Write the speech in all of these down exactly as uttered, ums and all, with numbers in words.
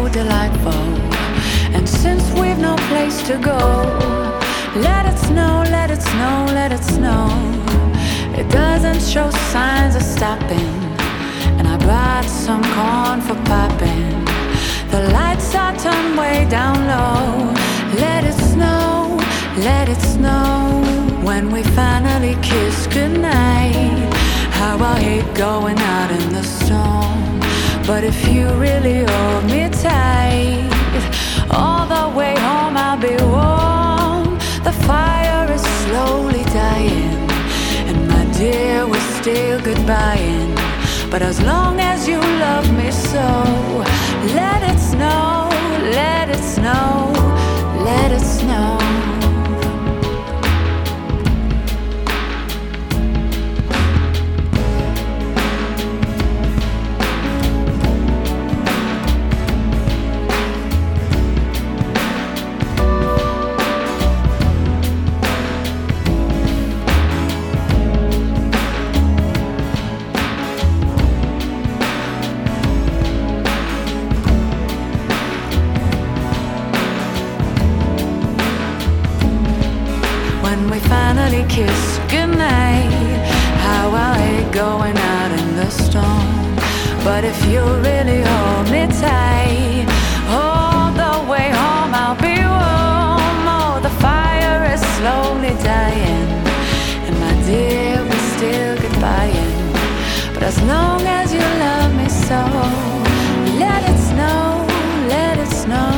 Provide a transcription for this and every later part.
delightful. And since we've no place to go, let it snow, let it snow, let it snow. It doesn't show signs of stopping, and I brought some corn for popping. The lights are turned way down low. Let it snow, let it snow. When we finally kiss goodnight, how I hate going out in the storm. But if you really hold me tight, all the way home I'll be warm. The fire is slowly dying, and my dear, we're still goodbying. But as long as you love me so, let it snow, let it snow, let it snow. Finally kiss goodnight, how I hate going out in the storm. But if you really hold me tight, all the way home I'll be warm. Oh, the fire is slowly dying, and my dear, we're still goodbying. But as long as you love me so, let it snow, let it snow.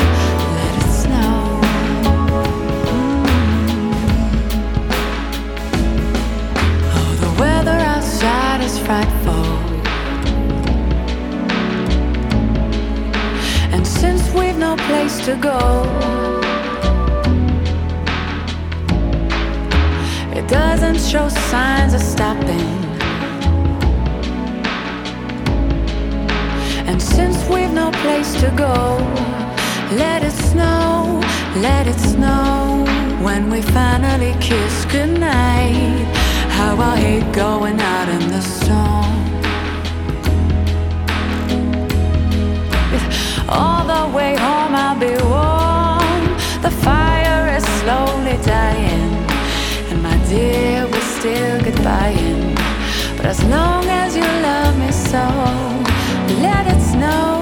Is frightful, and since we've no place to go, it doesn't show signs of stopping. And since we've no place to go, let it snow, let it snow. When we finally kiss goodnight, how I hate going out in the storm. All the way home I'll be warm. The fire is slowly dying, and my dear, we're still goodbying. But as long as you love me so, let it snow,